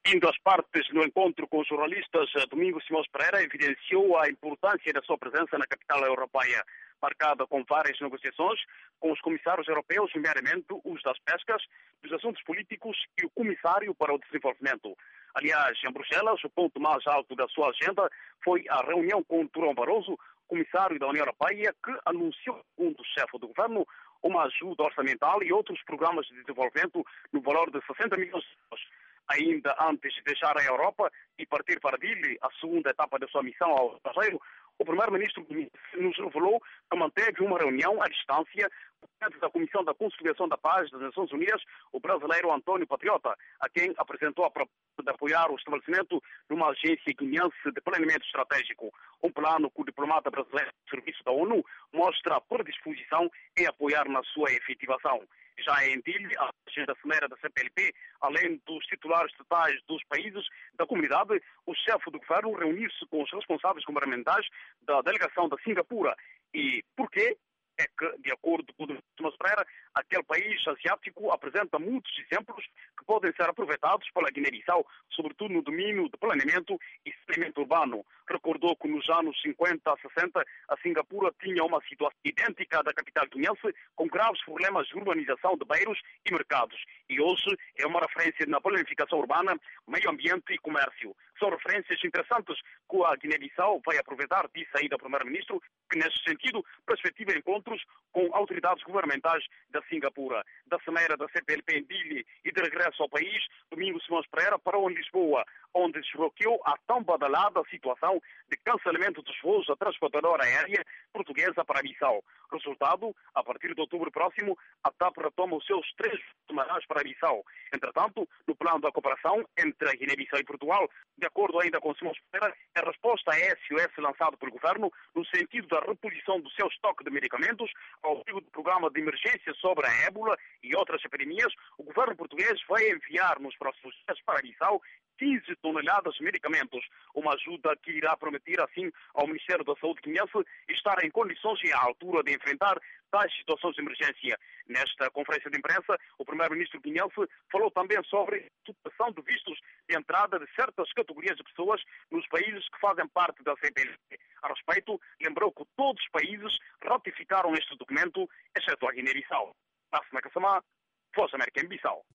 Indo às partes no encontro com os jornalistas, Domingos Simões Pereira evidenciou a importância da sua presença na capital europeia, marcada com várias negociações com os comissários europeus, nomeadamente os das pescas, dos assuntos políticos e o comissário para o desenvolvimento. Aliás, em Bruxelas, o ponto mais alto da sua agenda foi a reunião com Durão Barroso, comissário da União Europeia, que anunciou, segundo o chefe do governo, uma ajuda orçamental e outros programas de desenvolvimento no valor de 60 milhões de euros. Ainda antes de deixar a Europa e partir para Dili, a segunda etapa da sua missão ao estrangeiro, o primeiro-ministro nos revelou que manteve uma reunião à distância com o presidente da Comissão da Conciliação da Paz das Nações Unidas, o brasileiro Antônio Patriota, a quem apresentou a proposta de apoiar o estabelecimento de uma agência guineense de planeamento estratégico, um plano que o diplomata brasileiro do Serviço da ONU mostra a predisposição em apoiar na sua efetivação. Já em Dili, a agenda cimeira da CPLP, além dos titulares totais dos países da comunidade, o chefe do governo reuniu-se com os responsáveis governamentais da delegação da Singapura. E por quê? É que, de acordo com o Dr. Pereira, aquele país asiático apresenta muitos exemplos que podem ser aproveitados pela Guiné-Bissau, sobretudo no domínio de planeamento e saneamento urbano. Recordou que nos anos 50 a 60, a Singapura tinha uma situação idêntica à da capital guineense, com graves problemas de urbanização de bairros e mercados. E hoje é uma referência na planificação urbana, meio ambiente e comércio. São referências interessantes que a Guiné-Bissau vai aproveitar, disse ainda o Primeiro-Ministro, que nesse sentido perspectiva encontros com autoridades governamentais da Singapura. Da cimeira da CPLP em Dili e de regresso ao país, Domingos Simões Pereira parou em Lisboa, onde desbloqueou a tão badalada situação de cancelamento dos voos da transportadora aérea portuguesa para a Bissau. Resultado, a partir de outubro próximo, a TAP retoma os seus 3 semanais para a Bissau. Entretanto, no plano da cooperação entre a Guiné-Bissau e Portugal, de acordo ainda com Simões Pereira, a resposta a SOS lançado pelo governo no sentido da reposição do seu estoque de medicamentos ao abrigo do programa de emergência sobre a ébola e outras epidemias, o governo português vai enviar nos próximos dias para a Bissau 15 toneladas de medicamentos, uma ajuda que irá permitir, assim, ao Ministério da Saúde guineense estar em condições e à altura de enfrentar tais situações de emergência. Nesta conferência de imprensa, o primeiro-ministro guineense falou também sobre a supressão de vistos de entrada de certas categorias de pessoas nos países que fazem parte da CPLP. A respeito, lembrou que todos os países ratificaram este documento, exceto a Guiné-Bissau. Voz América em Bissau.